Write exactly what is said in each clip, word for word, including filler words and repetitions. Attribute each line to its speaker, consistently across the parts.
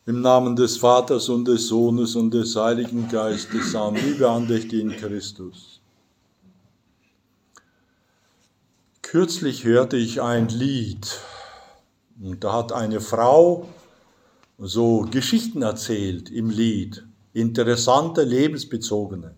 Speaker 1: Im Namen des Vaters und des Sohnes und des Heiligen Geistes. Amen. Liebe Andächtige in Christus. Kürzlich hörte ich ein Lied und da hat eine Frau so Geschichten erzählt im Lied, interessante, lebensbezogene.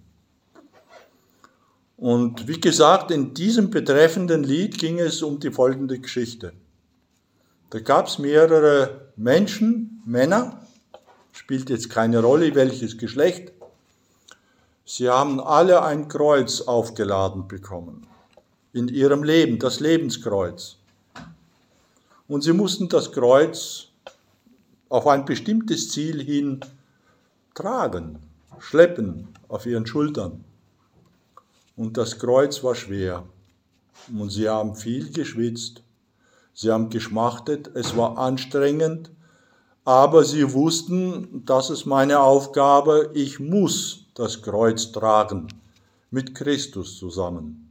Speaker 1: Und wie gesagt, in diesem betreffenden Lied ging es um die folgende Geschichte. Da gab es mehrere Menschen, Männer, spielt jetzt keine Rolle, welches Geschlecht. Sie haben alle ein Kreuz aufgeladen bekommen in ihrem Leben, das Lebenskreuz. Und sie mussten das Kreuz auf ein bestimmtes Ziel hin tragen, schleppen auf ihren Schultern. Und das Kreuz war schwer. Und sie haben viel geschwitzt. Sie haben geschmachtet, es war anstrengend, aber sie wussten, das ist meine Aufgabe, ich muss das Kreuz tragen, mit Christus zusammen.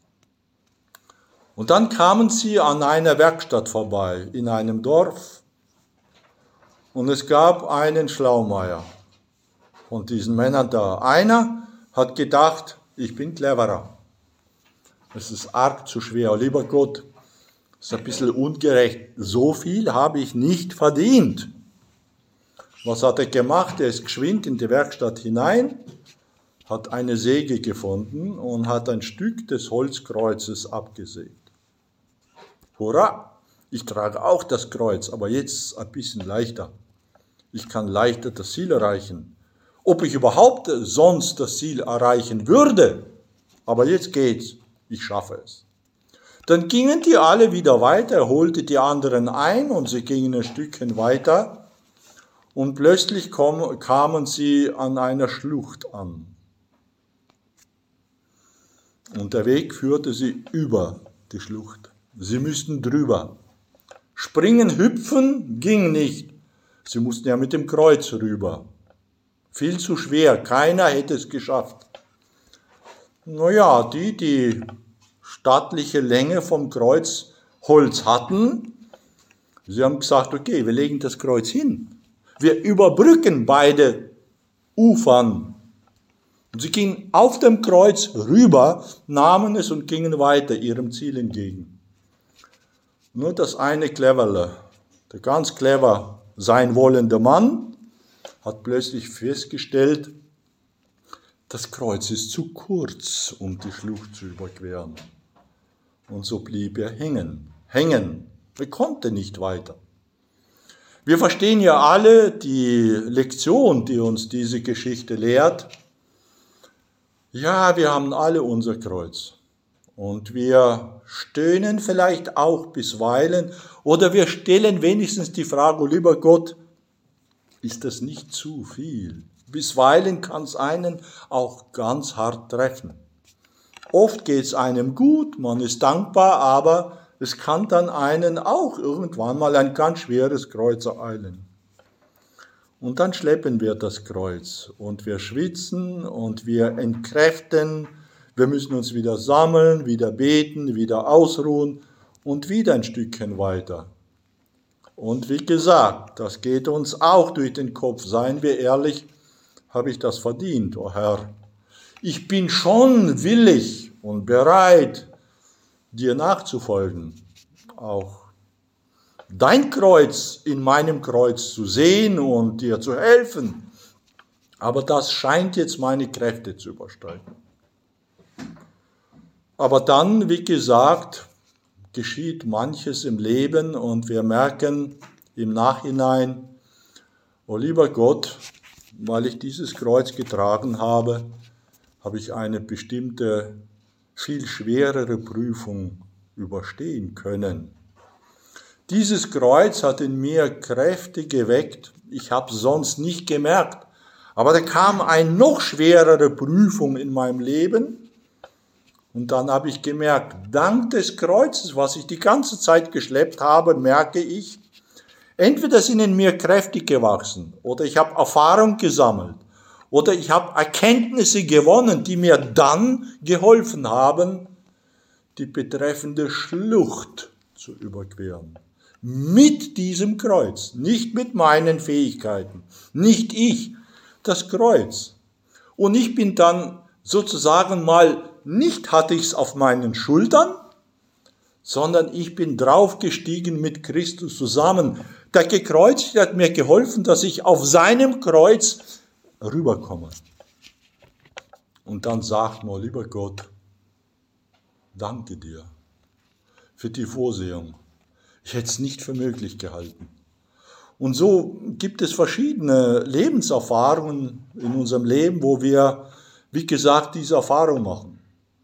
Speaker 1: Und dann kamen sie an einer Werkstatt vorbei, in einem Dorf, und es gab einen Schlaumeier von diesen Männern da. Einer hat gedacht, ich bin cleverer, es ist arg zu schwer, lieber Gott, das ist ein bisschen ungerecht. So viel habe ich nicht verdient. Was hat er gemacht? Er ist geschwind in die Werkstatt hinein, hat eine Säge gefunden und hat ein Stück des Holzkreuzes abgesägt. Hurra! Ich trage auch das Kreuz, aber jetzt ein bisschen leichter. Ich kann leichter das Ziel erreichen. Ob ich überhaupt sonst das Ziel erreichen würde, aber jetzt geht's. Ich schaffe es. Dann gingen die alle wieder weiter, er holte die anderen ein und sie gingen ein Stückchen weiter und plötzlich kom- kamen sie an einer Schlucht an. Und der Weg führte sie über die Schlucht. Sie müssten drüber. Springen, hüpfen ging nicht. Sie mussten ja mit dem Kreuz rüber. Viel zu schwer, keiner hätte es geschafft. Naja, die, die stattliche Länge vom Kreuzholz hatten, sie haben gesagt, okay, wir legen das Kreuz hin. Wir überbrücken beide Ufern. Und sie gingen auf dem Kreuz rüber, nahmen es und gingen weiter ihrem Ziel entgegen. Nur das eine Cleverle, der ganz clever sein wollende Mann, hat plötzlich festgestellt, das Kreuz ist zu kurz, um die Schlucht zu überqueren. Und so blieb er hängen, hängen. Er konnte nicht weiter. Wir verstehen ja alle die Lektion, die uns diese Geschichte lehrt. Ja, wir haben alle unser Kreuz. Und wir stöhnen vielleicht auch bisweilen oder wir stellen wenigstens die Frage, oh lieber Gott, ist das nicht zu viel? Bisweilen kann es einen auch ganz hart treffen. Oft geht es einem gut, man ist dankbar, aber es kann dann einen auch irgendwann mal ein ganz schweres Kreuz ereilen. Und dann schleppen wir das Kreuz und wir schwitzen und wir entkräften, wir müssen uns wieder sammeln, wieder beten, wieder ausruhen und wieder ein Stückchen weiter. Und wie gesagt, das geht uns auch durch den Kopf, seien wir ehrlich, habe ich das verdient, o Herr. Ich bin schon willig und bereit, dir nachzufolgen, auch dein Kreuz in meinem Kreuz zu sehen und dir zu helfen. Aber das scheint jetzt meine Kräfte zu übersteigen. Aber dann, wie gesagt, geschieht manches im Leben und wir merken im Nachhinein, oh lieber Gott, weil ich dieses Kreuz getragen habe, habe ich eine bestimmte, viel schwerere Prüfung überstehen können. Dieses Kreuz hat in mir Kräfte geweckt, ich habe es sonst nicht gemerkt, aber da kam eine noch schwerere Prüfung in meinem Leben und dann habe ich gemerkt, dank des Kreuzes, was ich die ganze Zeit geschleppt habe, merke ich, entweder sind in mir Kräfte gewachsen oder ich habe Erfahrung gesammelt oder ich habe Erkenntnisse gewonnen, die mir dann geholfen haben, die betreffende Schlucht zu überqueren. mit diesem Kreuz, nicht mit meinen Fähigkeiten, nicht ich, das Kreuz. Und ich bin dann sozusagen mal, nicht hatte ich es auf meinen Schultern, sondern ich bin draufgestiegen mit Christus zusammen. Der Gekreuzigte hat mir geholfen, dass ich auf seinem Kreuz rüberkomme. Und dann sagt man, lieber Gott, danke dir für die Vorsehung. Ich hätte es nicht für möglich gehalten. Und so gibt es verschiedene Lebenserfahrungen in unserem Leben, wo wir, wie gesagt, diese Erfahrung machen.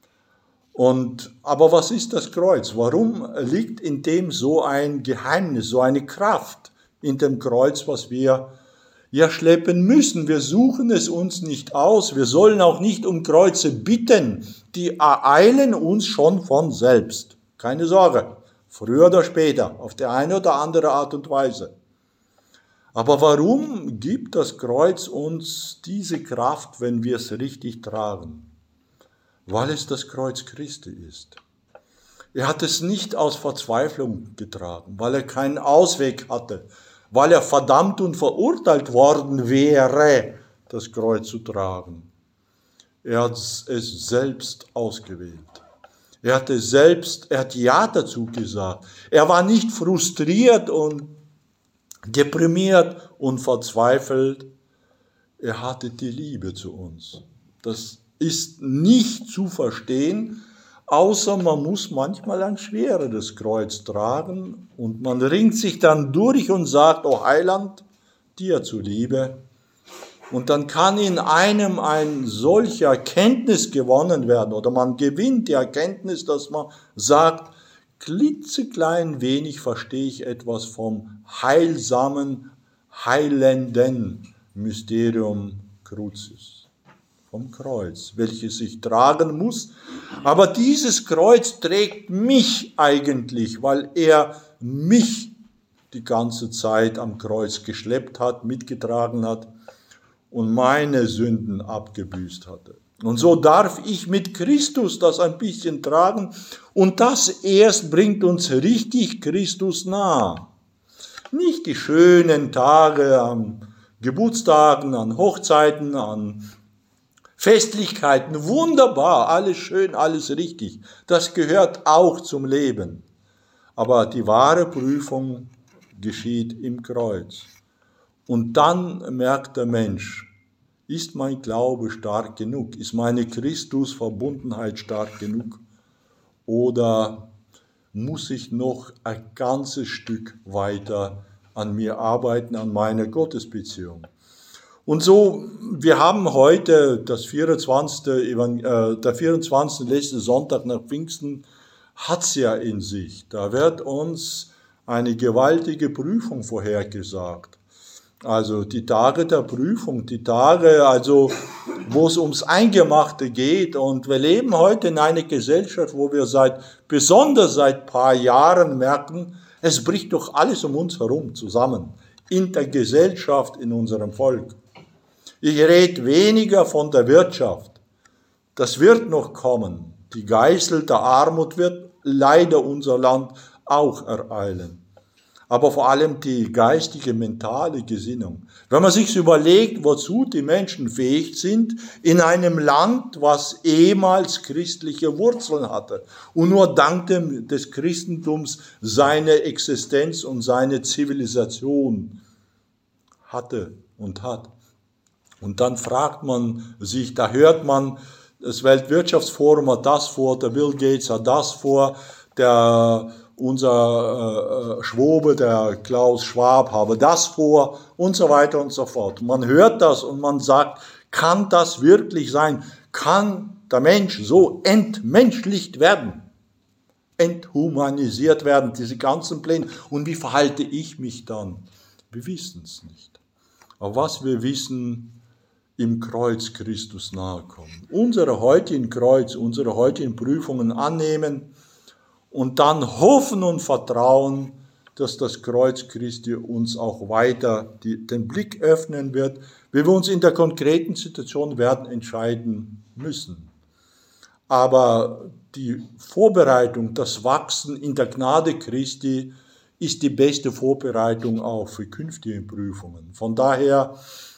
Speaker 1: Und, aber was ist das Kreuz? Warum liegt in dem so ein Geheimnis, so eine Kraft in dem Kreuz, was wir ja schleppen müssen? Wir suchen es uns nicht aus. Wir sollen auch nicht um Kreuze bitten. Die ereilen uns schon von selbst. Keine Sorge. Früher oder später, auf die eine oder andere Art und Weise. Aber warum gibt das Kreuz uns diese Kraft, wenn wir es richtig tragen? Weil es das Kreuz Christi ist. Er hat es nicht aus Verzweiflung getragen, weil er keinen Ausweg hatte, weil er verdammt und verurteilt worden wäre, das Kreuz zu tragen. Er hat es selbst ausgewählt. Er hatte selbst, er hat Ja dazu gesagt. Er war nicht frustriert und deprimiert und verzweifelt. Er hatte die Liebe zu uns. Das ist nicht zu verstehen, außer man muss manchmal ein schwereres Kreuz tragen und man ringt sich dann durch und sagt, oh Heiland, dir zuliebe. Und dann kann in einem ein solcher Erkenntnis gewonnen werden oder man gewinnt die Erkenntnis, dass man sagt, klitzeklein wenig verstehe ich etwas vom heilsamen, heilenden Mysterium Crucis, vom Kreuz, welches ich tragen muss. Aber dieses Kreuz trägt mich eigentlich, weil er mich die ganze Zeit am Kreuz geschleppt hat, mitgetragen hat und meine Sünden abgebüßt hatte. Und so darf ich mit Christus das ein bisschen tragen und das erst bringt uns richtig Christus nah. Nicht die schönen Tage an Geburtstagen, an Hochzeiten, an Festlichkeiten, wunderbar, alles schön, alles richtig. Das gehört auch zum Leben. Aber die wahre Prüfung geschieht im Kreuz. Und dann merkt der Mensch, ist mein Glaube stark genug? Ist meine Christusverbundenheit stark genug? Oder muss ich noch ein ganzes Stück weiter an mir arbeiten, an meiner Gottesbeziehung? Und so, wir haben heute das vierundzwanzigste. Äh, der vierundzwanzigste letzte Sonntag nach Pfingsten hat's ja in sich. Da wird uns eine gewaltige Prüfung vorhergesagt. Also die Tage der Prüfung, die Tage, also wo es ums Eingemachte geht. Und wir leben heute in einer Gesellschaft, wo wir seit, besonders seit ein paar Jahren merken, es bricht doch alles um uns herum zusammen. In der Gesellschaft, in unserem Volk. Ich rede weniger von der Wirtschaft. Das wird noch kommen. Die Geißel der Armut wird leider unser Land auch ereilen. Aber vor allem die geistige, mentale Gesinnung. Wenn man sich überlegt, wozu die Menschen fähig sind, in einem Land, was ehemals christliche Wurzeln hatte und nur dank dem, des Christentums seine Existenz und seine Zivilisation hatte und hat. Und dann fragt man sich, da hört man, das Weltwirtschaftsforum hat das vor, der Bill Gates hat das vor, der unser äh, Schwobe, der Klaus Schwab, habe das vor und so weiter und so fort. Man hört das und man sagt, kann das wirklich sein? Kann der Mensch so entmenschlicht werden? Enthumanisiert werden, diese ganzen Pläne. Und wie verhalte ich mich dann? Wir wissen es nicht. Aber was wir wissen, im Kreuz Christus nahe kommen. Unsere heutigen Kreuz, unsere heutigen Prüfungen annehmen und dann hoffen und vertrauen, dass das Kreuz Christi uns auch weiter die, den Blick öffnen wird, wie wir uns in der konkreten Situation werden entscheiden müssen. Aber die Vorbereitung, das Wachsen in der Gnade Christi ist die beste Vorbereitung auch für künftige Prüfungen. Von daher,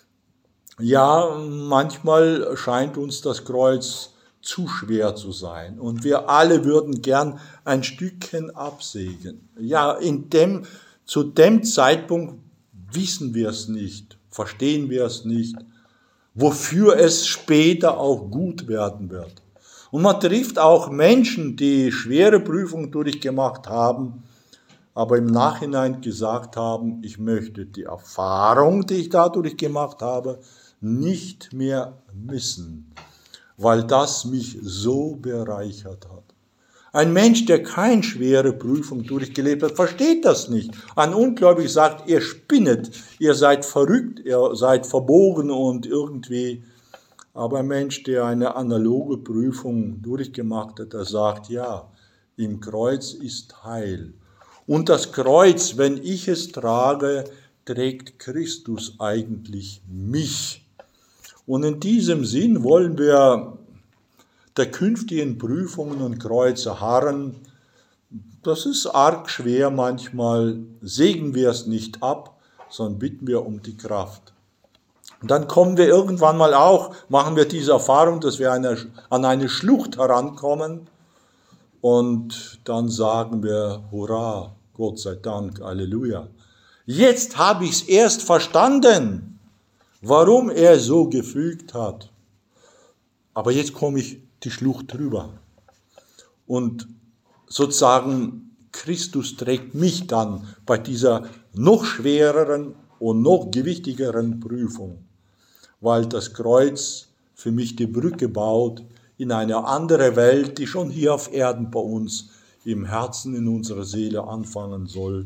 Speaker 1: ja, manchmal scheint uns das Kreuz zu schwer zu sein und wir alle würden gern ein Stückchen absägen. Ja, in dem, zu dem Zeitpunkt wissen wir es nicht, verstehen wir es nicht, wofür es später auch gut werden wird. Und man trifft auch Menschen, die schwere Prüfungen durchgemacht haben, aber im Nachhinein gesagt haben, ich möchte die Erfahrung, die ich dadurch gemacht habe, nicht mehr missen, weil das mich so bereichert hat. Ein Mensch, der keine schwere Prüfung durchgelebt hat, versteht das nicht. Ein Ungläubiger sagt, ihr spinnet, ihr seid verrückt, ihr seid verbogen und irgendwie. Aber ein Mensch, der eine analoge Prüfung durchgemacht hat, der sagt, ja, im Kreuz ist Heil. Und das Kreuz, wenn ich es trage, trägt Christus eigentlich mich. Und in diesem Sinn wollen wir der künftigen Prüfungen und Kreuze harren. Das ist arg schwer manchmal, sägen wir es nicht ab, sondern bitten wir um die Kraft. Und dann kommen wir irgendwann mal auch, machen wir diese Erfahrung, dass wir eine, an eine Schlucht herankommen und dann sagen wir, hurra, Gott sei Dank, Halleluja. Jetzt habe ich es erst verstanden, warum er so gefügt hat. Aber jetzt komme ich die Schlucht drüber. Und sozusagen Christus trägt mich dann bei dieser noch schwereren und noch gewichtigeren Prüfung, weil das Kreuz für mich die Brücke baut in eine andere Welt, die schon hier auf Erden bei uns im Herzen, in unserer Seele anfangen soll.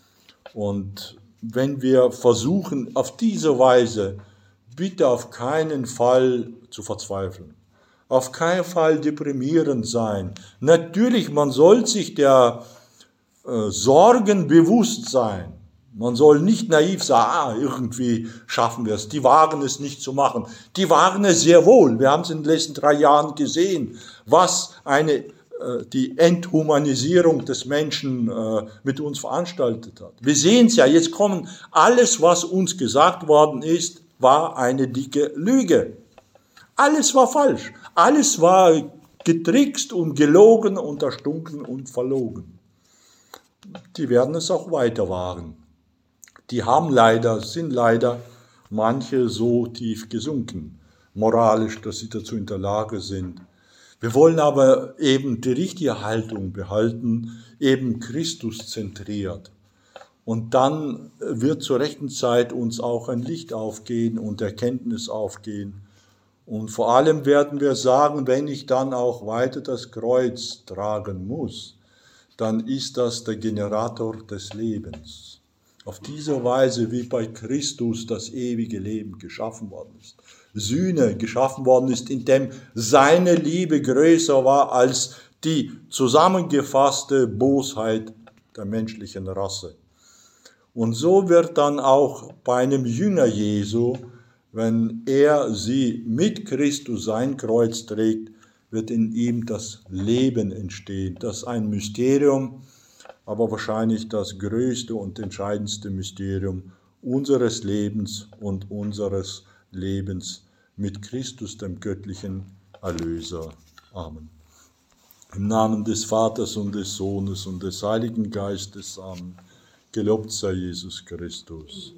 Speaker 1: Und wenn wir versuchen, auf diese Weise, bitte auf keinen Fall zu verzweifeln, auf keinen Fall deprimierend sein. Natürlich, man soll sich der äh, Sorgen bewusst sein. Man soll nicht naiv sagen, ah, irgendwie schaffen wir es. Die wagen es nicht zu machen. Die wagen es sehr wohl. Wir haben es in den letzten drei Jahren gesehen, was eine, äh, die Enthumanisierung des Menschen äh, mit uns veranstaltet hat. Wir sehen es ja, jetzt kommen, alles, was uns gesagt worden ist, war eine dicke Lüge. Alles war falsch. Alles war getrickst und gelogen und erstunken und verlogen. Die werden es auch weiter wagen. Die haben leider, sind leider manche so tief gesunken, moralisch, dass sie dazu in der Lage sind. Wir wollen aber eben die richtige Haltung behalten, eben Christus zentriert. Und dann wird zur rechten Zeit uns auch ein Licht aufgehen und Erkenntnis aufgehen. Und vor allem werden wir sagen, wenn ich dann auch weiter das Kreuz tragen muss, dann ist das der Generator des Lebens. Auf diese Weise, wie bei Christus das ewige Leben geschaffen worden ist. Sühne geschaffen worden ist, indem seine Liebe größer war als die zusammengefasste Bosheit der menschlichen Rasse. Und so wird dann auch bei einem Jünger Jesu, wenn er sie mit Christus sein Kreuz trägt, wird in ihm das Leben entstehen. Das ist ein Mysterium, aber wahrscheinlich das größte und entscheidendste Mysterium unseres Lebens und unseres Lebens mit Christus, dem göttlichen Erlöser. Amen. Im Namen des Vaters und des Sohnes und des Heiligen Geistes. Amen. Gelobt sei Jesus Christus.